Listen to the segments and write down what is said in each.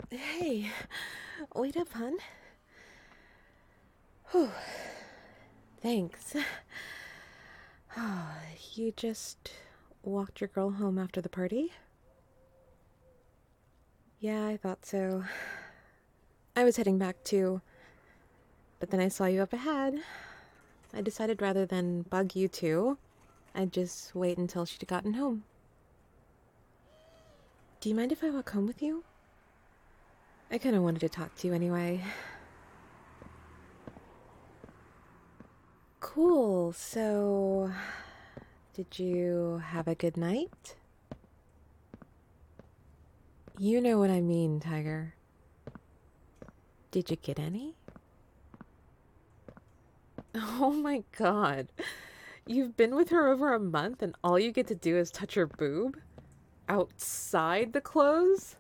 Hey, wait up, hun. Whew, thanks. You just walked your girl home after the party? Yeah, I thought so. I was heading back too, but then I saw you up ahead. I decided rather than bug you two, I'd just wait until she'd gotten home. Do you mind if I walk home with you? I kind of wanted to talk to you anyway. Cool, so. Did you have a good night? You know what I mean, Tiger. Did you get any? Oh my god. You've been with her over a month and all you get to do is touch her boob? Outside the clothes?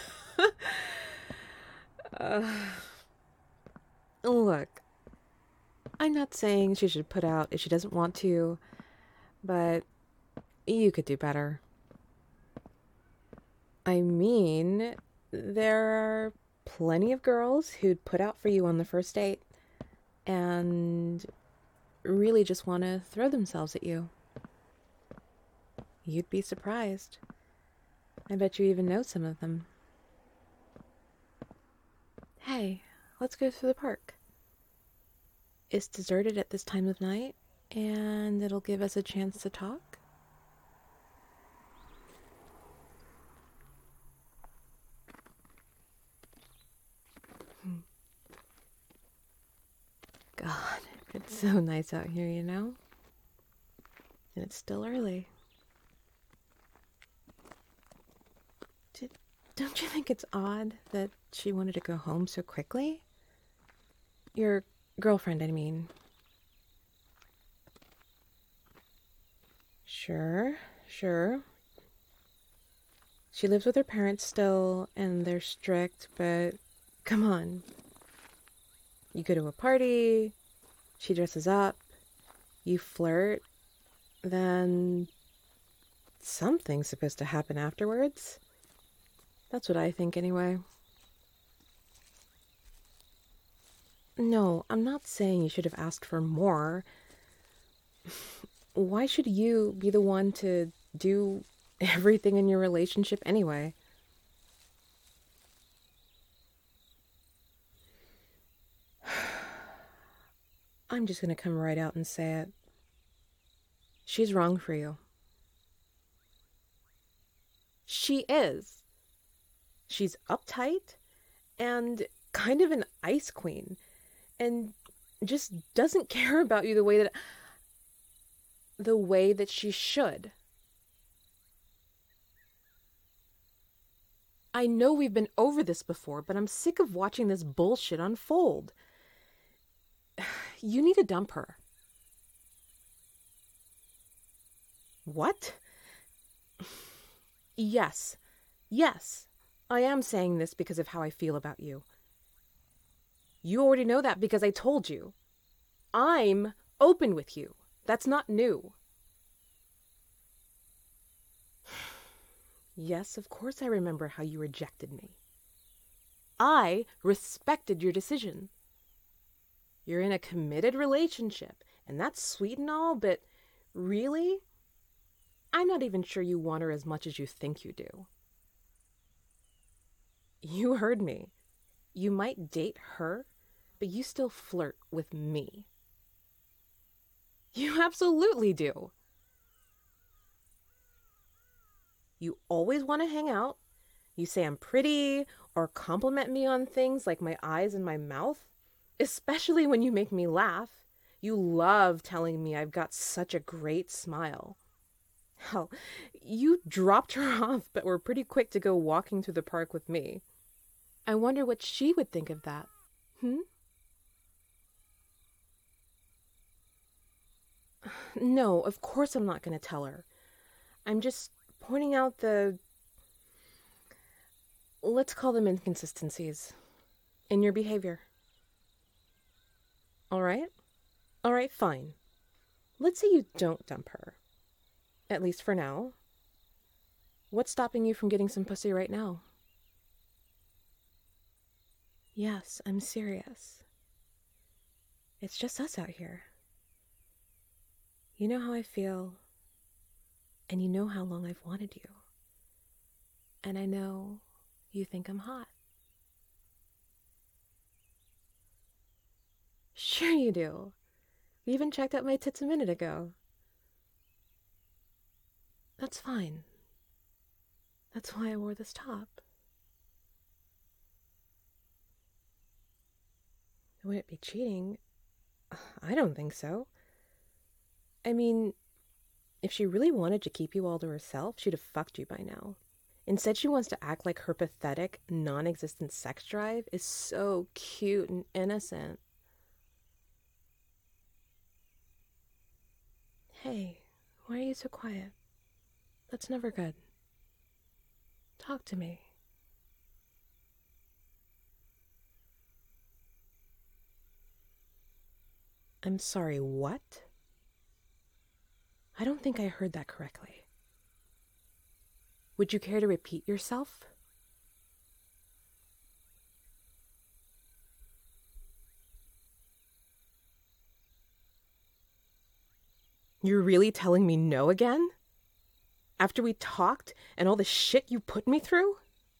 uh, Look, I'm not saying she should put out if she doesn't want to, but you could do better. I mean, there are plenty of girls who'd put out for you on the first date and really just want to throw themselves at you. You'd be surprised. I bet you even know some of them. Hey, let's go through the park. It's deserted at this time of night, and it'll give us a chance to talk. God, it's so nice out here, you know? And it's still early. Don't you think it's odd that she wanted to go home so quickly? Your girlfriend, I mean. Sure. She lives with her parents still, and they're strict, but come on. You go to a party, she dresses up, you flirt, then something's supposed to happen afterwards. That's what I think, anyway. No, I'm not saying you should have asked for more. Why should you be the one to do everything in your relationship anyway? I'm just gonna come right out and say it. She's wrong for you. She is. She's uptight and kind of an ice queen and just doesn't care about you the way that she should. I know we've been over this before, but I'm sick of watching this bullshit unfold. You need to dump her. What? Yes. Yes. I am saying this because of how I feel about you. You already know that because I told you. I'm open with you. That's not new. Yes, of course I remember how you rejected me. I respected your decision. You're in a committed relationship, and that's sweet and all, but really? I'm not even sure you want her as much as you think you do. You heard me. You might date her, but you still flirt with me. You absolutely do. You always want to hang out. You say I'm pretty or compliment me on things like my eyes and my mouth, especially when you make me laugh. You love telling me I've got such a great smile. Hell, you dropped her off, but were pretty quick to go walking through the park with me. I wonder what she would think of that. Hmm? No, of course I'm not going to tell her. I'm just pointing out let's call them inconsistencies in your behavior. All right? All right, fine. Let's say you don't dump her. At least for now. What's stopping you from getting some pussy right now? Yes, I'm serious. It's just us out here. You know how I feel, and you know how long I've wanted you. And I know you think I'm hot. Sure you do. You even checked out my tits a minute ago. That's fine. That's why I wore this top. Would it be cheating? I don't think so. I mean, if she really wanted to keep you all to herself, she'd have fucked you by now. Instead, she wants to act like her pathetic, non-existent sex drive is so cute and innocent. Hey, why are you so quiet? That's never good. Talk to me. I'm sorry, what? I don't think I heard that correctly. Would you care to repeat yourself? You're really telling me no again? After we talked and all the shit you put me through?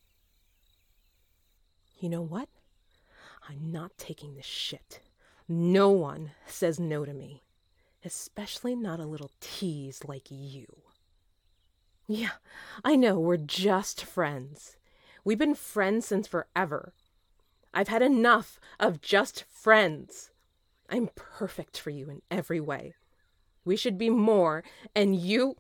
You know what? I'm not taking this shit. No one says no to me. Especially not a little tease like you. Yeah, I know, we're just friends. We've been friends since forever. I've had enough of just friends. I'm perfect for you in every way. We should be more, and you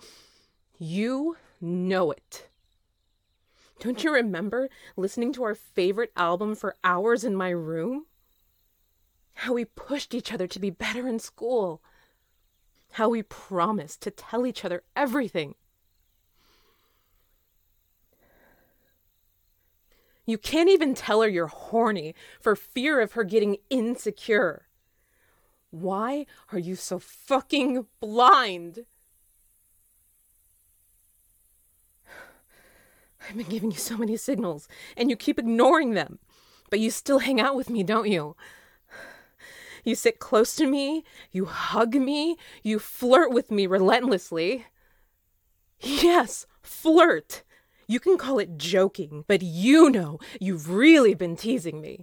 know it. Don't you remember listening to our favorite album for hours in my room? How we pushed each other to be better in school. How we promised to tell each other everything. You can't even tell her you're horny for fear of her getting insecure. Why are you so fucking blind? I've been giving you so many signals, and you keep ignoring them. But you still hang out with me, don't you? You sit close to me, you hug me, you flirt with me relentlessly. Yes, flirt. You can call it joking, but you know you've really been teasing me.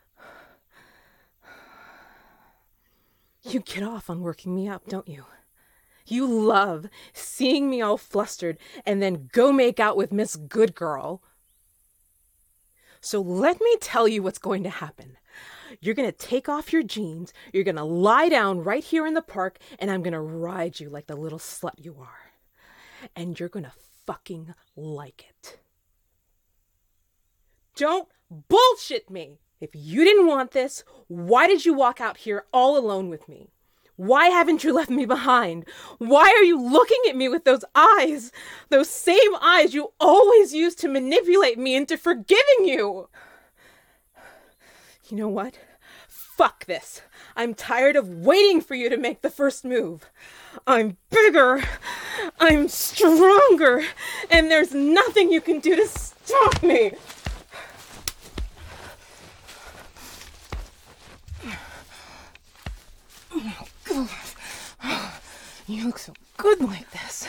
You get off on working me up, don't you? You love seeing me all flustered and then go make out with Miss Good Girl. So let me tell you what's going to happen. You're going to take off your jeans, you're going to lie down right here in the park, and I'm going to ride you like the little slut you are. And you're going to fucking like it. Don't bullshit me! If you didn't want this, why did you walk out here all alone with me? Why haven't you left me behind? Why are you looking at me with those eyes? Those same eyes you always used to manipulate me into forgiving you. You know what? Fuck this. I'm tired of waiting for you to make the first move. I'm bigger. I'm stronger. And there's nothing you can do to stop me. Oh, God. You look so good like this.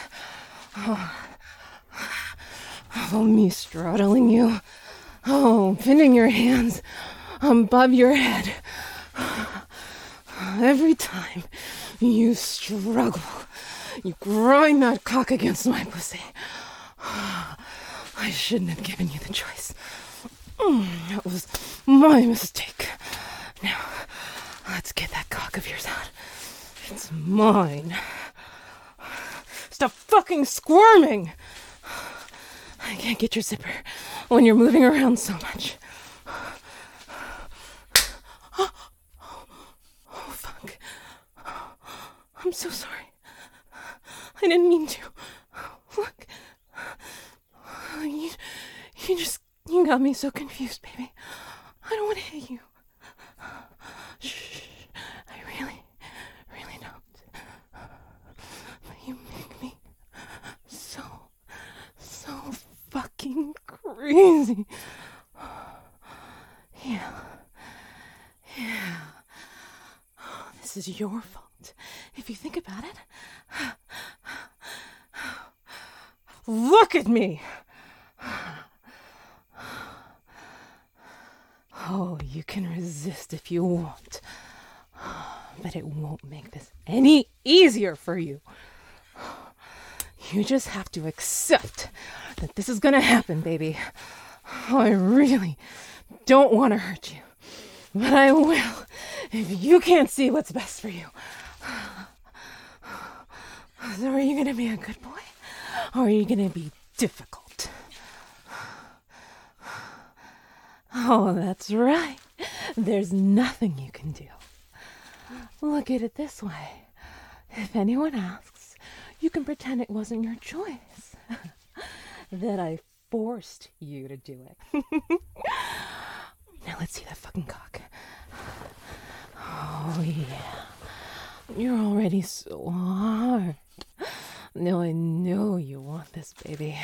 Oh, me straddling you. Oh, pinning your hands above your head. Every time you struggle, you grind that cock against my pussy. I shouldn't have given you the choice. That was my mistake. Now, let's get that cock of yours out. It's mine. Stop fucking squirming! I can't get your zipper when you're moving around so much. Oh, fuck. I'm so sorry. I didn't mean to. Look. You got me so confused, baby. I don't want to hit you. Shh. I really don't. But you make me so fucking crazy. Yeah. this is your fault. If you think about it. Look at me! Oh, you can resist if you want. But it won't make this any easier for you. You just have to accept that this is gonna happen, baby. I really don't want to hurt you. But I will if you can't see what's best for you. So are you gonna be a good boy? Or are you gonna be difficult? Oh, that's right. There's nothing you can do. Look at it this way. If anyone asks, you can pretend it wasn't your choice. That I forced you to do it. Now let's see that fucking cock. Oh, yeah. You're already so hard. Now I know you want this, baby.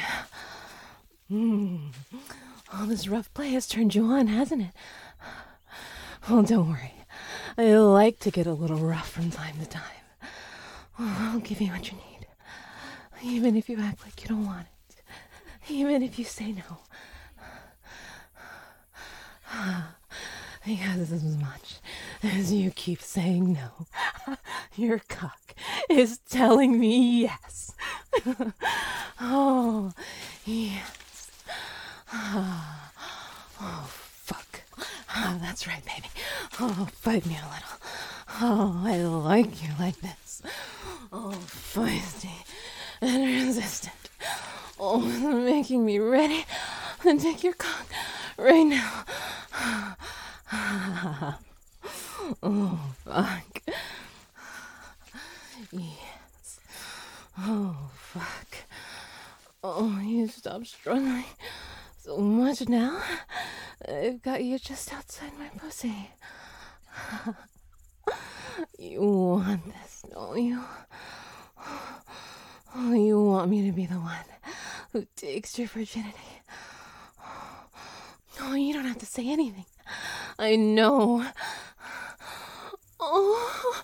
All this rough play has turned you on, hasn't it? Well, don't worry. I like to get a little rough from time to time. I'll give you what you need. Even if you act like you don't want it. Even if you say no. Because as much as you keep saying no, your cock is telling me yes. Oh, yes. Oh, fuck. Oh, that's right, baby. Oh, fight me a little. Oh, I like you like this. Oh, feisty and resistant. Oh, making me ready to take your cock right now. Oh, fuck. Yes. Oh, fuck. Oh, you stop struggling so much now. I've got you just outside my pussy. You want this, don't you? Oh, you want me to be the one who takes your virginity. Oh, you don't have to say anything. I know. Oh.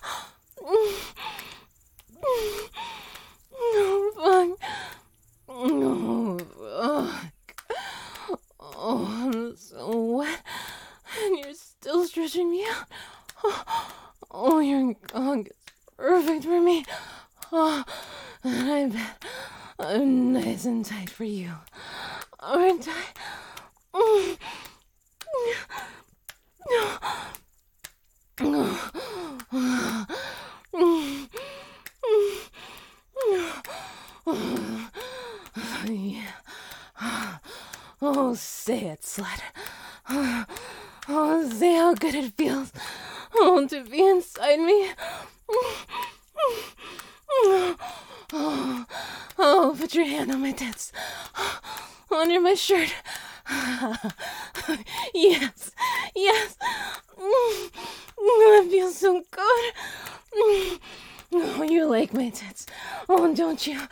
No, fuck. Oh, fuck. Oh, I'm so wet. And you're still stretching me out. Oh, your cock is perfect for me. Oh, and I bet I'm nice and tight for you. Aren't I? Yeah. Oh, say it, slut. Oh, say how good it feels. Oh, to be inside me. Oh, put your hand on my tits. Under my shirt. Yes, yes. That feels so good. Oh, you like my tits. Oh, don't you?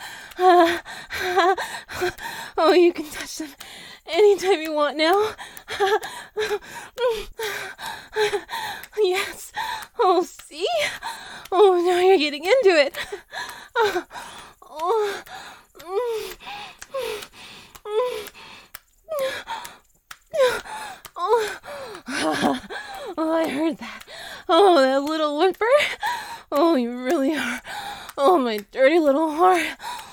Oh, you can touch them anytime you want now. Yes. Oh, see? Oh, now you're getting into it. Oh. Oh, I heard that. Oh, that little whimper. Oh, you really are. Oh, my dirty little heart.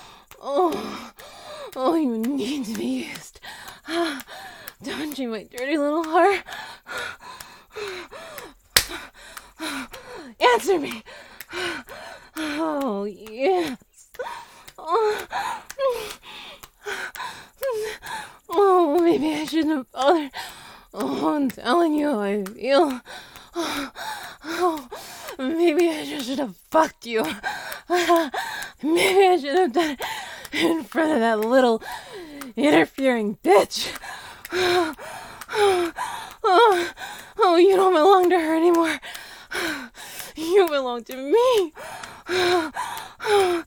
Oh, you need to be used. Don't you, my dirty little heart? Answer me. Oh, yes. Oh, maybe I shouldn't have bothered. Oh, I'm telling you how I feel. Oh, maybe I just should have fucked you. Maybe I should have done it in front of that little interfering bitch. Oh, you don't belong to her anymore. You belong to me. Oh,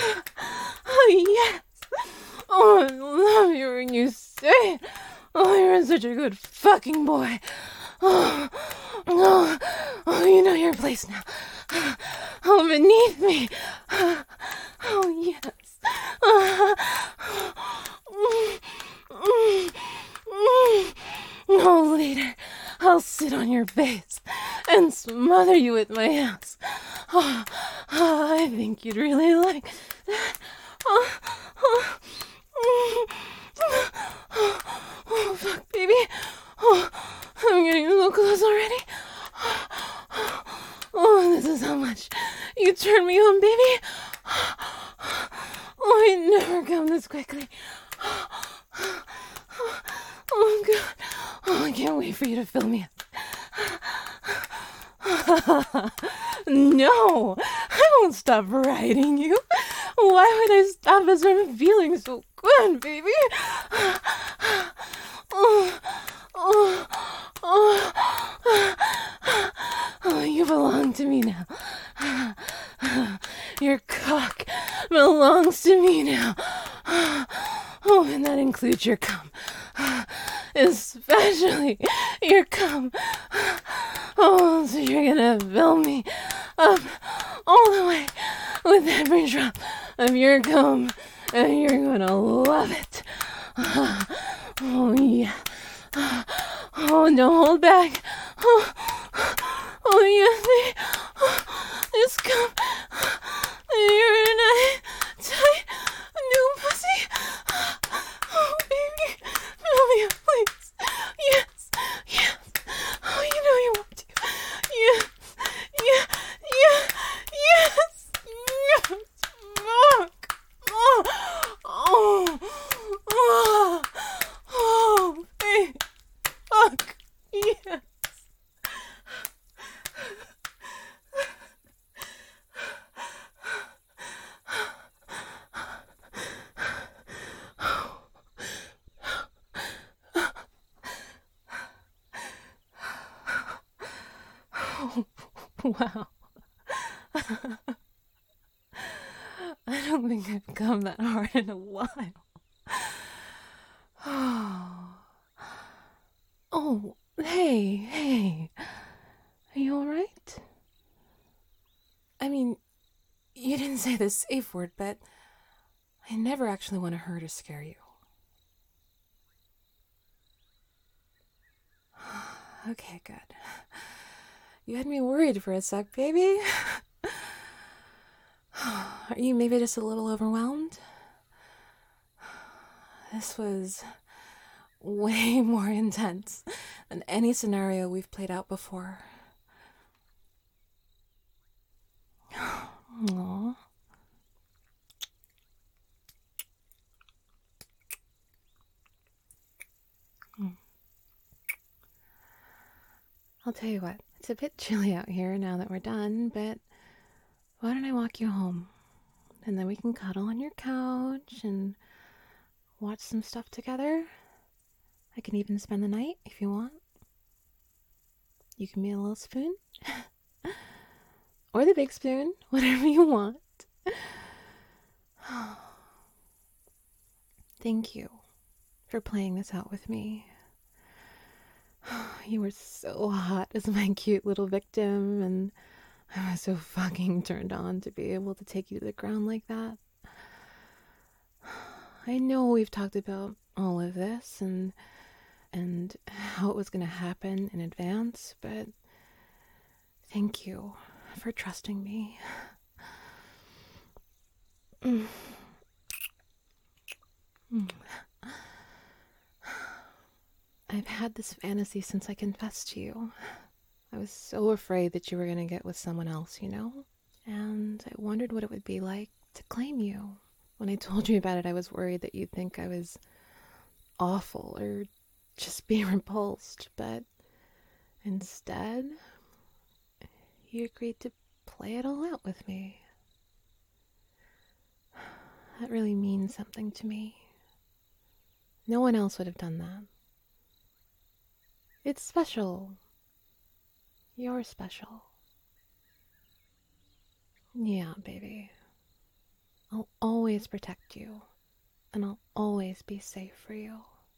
yes. Oh, I love you when you say it. Oh, you're such a good fucking boy. Oh, you know your place now. Oh, beneath me. Oh, yes. Oh, later, I'll sit on your face and smother you with my hands. I think you'd really like that. Oh, fuck, baby. I'm getting a little close already. Oh, this is how much you turn me on, baby. Oh, I never come this quickly. Oh, God. Oh, I can't wait for you to fill me up. No, I won't stop riding you. Why would I stop as I'm feeling so good, baby? Oh, you belong to me now. Your cock belongs to me now. Oh, and that includes your cum. Especially your cum. Oh, so you're gonna fill me up all the way with every drop of your cum, and you're gonna love it. Oh, yeah. Oh, don't hold back. Oh, yes, baby. Just come. You're in a tight new pussy. Oh, baby. Fill me up, please. Yes. Yes. Oh, you know you want to. Yes. Yeah. Yeah. Yes. Yes. Fuck. Oh. Oh. Oh. Oh, baby. Fuck. Yes. Wow. I don't think I've come that hard in a while. Oh, hey. Are you alright? I mean, you didn't say the safe word, but I never actually want to hurt or scare you. Okay, good. You had me worried for a sec, baby. Are you maybe just a little overwhelmed? This was way more intense than any scenario we've played out before. Aww. I'll tell you what, it's a bit chilly out here now that we're done, but why don't I walk you home? And then we can cuddle on your couch and watch some stuff together. I can even spend the night if you want. You can be a little spoon. Or the big spoon, whatever you want. Thank you for playing this out with me. You were so hot as my cute little victim, and I was so fucking turned on to be able to take you to the ground like that. I know we've talked about all of this and how it was going to happen in advance, but thank you for trusting me. I've had this fantasy since I confessed to you. I was so afraid that you were going to get with someone else, you know? And I wondered what it would be like to claim you. When I told you about it, I was worried that you'd think I was awful or just be repulsed, but instead, you agreed to play it all out with me. That really means something to me. No one else would have done that. It's special. You're special. Yeah, baby. I'll always protect you, and I'll always be safe for you.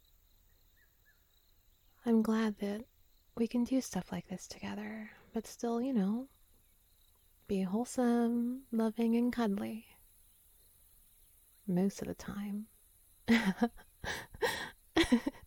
I'm glad that we can do stuff like this together, but still, be wholesome, loving, and cuddly. Most of the time.